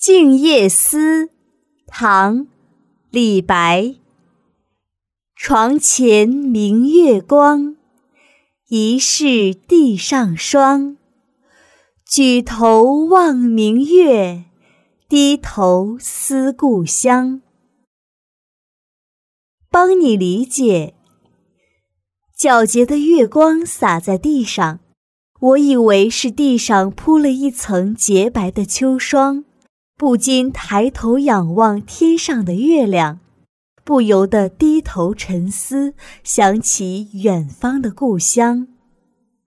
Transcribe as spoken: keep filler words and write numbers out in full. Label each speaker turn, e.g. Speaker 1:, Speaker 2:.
Speaker 1: 《静夜思》唐·李白。床前明月光，疑是地上霜。举头望明月，低头思故乡。帮你理解。皎洁的月光洒在地上，我以为是地上铺了一层洁白的秋霜，不禁抬头仰望天上的月亮，不由得低头沉思，想起远方的故乡。